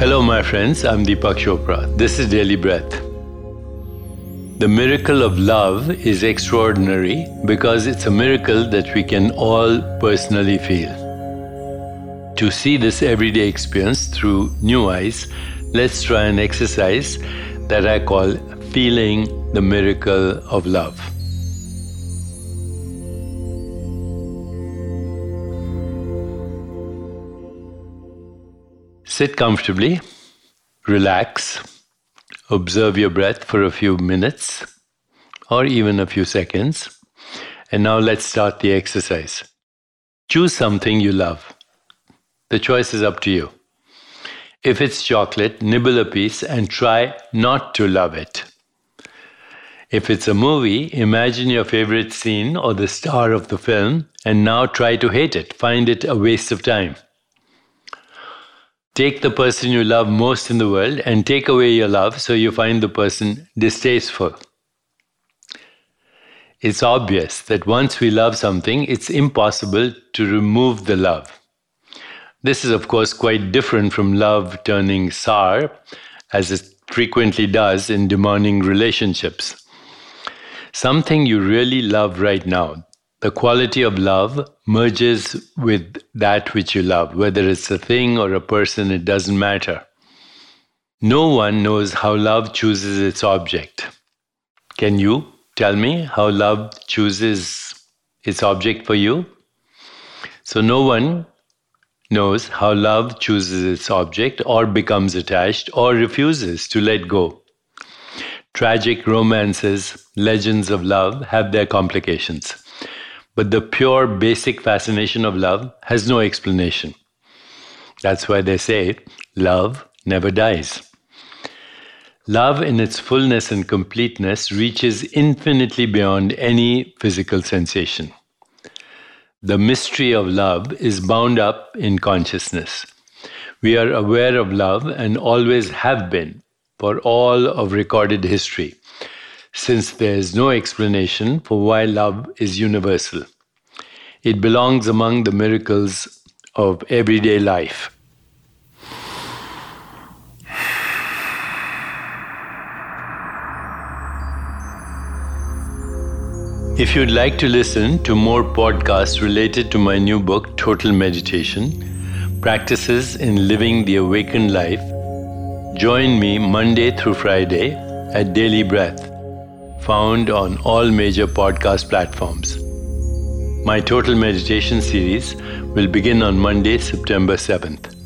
Hello, my friends. I'm Deepak Chopra. This is Daily Breath. The miracle of love is extraordinary because it's a miracle that we can all personally feel. To see this everyday experience through new eyes, let's try an exercise that I call feeling the miracle of love. Sit comfortably, relax, observe your breath for a few minutes or even a few seconds. And now let's start the exercise. Choose something you love. The choice is up to you. If it's chocolate, nibble a piece and try not to love it. If it's a movie, imagine your favorite scene or the star of the film and now try to hate it. Find it a waste of time. Take the person you love most in the world and take away your love so you find the person distasteful. It's obvious that once we love something, it's impossible to remove the love. This is, of course, quite different from love turning sour, as it frequently does in demanding relationships. Something you really love right now, the quality of love merges with that which you love. Whether it's a thing or a person, it doesn't matter. No one knows how love chooses its object. Can you tell me how love chooses its object for you? So no one knows how love chooses its object or becomes attached or refuses to let go. Tragic romances, legends of love have their complications. But the pure basic fascination of love has no explanation. That's why they say, love never dies. Love in its fullness and completeness reaches infinitely beyond any physical sensation. The mystery of love is bound up in consciousness. We are aware of love and always have been for all of recorded history, since there is no explanation for why love is universal. It belongs among the miracles of everyday life. If you'd like to listen to more podcasts related to my new book, Total Meditation, Practices in Living the Awakened Life, join me Monday through Friday at Daily Breath, found on all major podcast platforms. My Total Meditation series will begin on Monday, September 7th.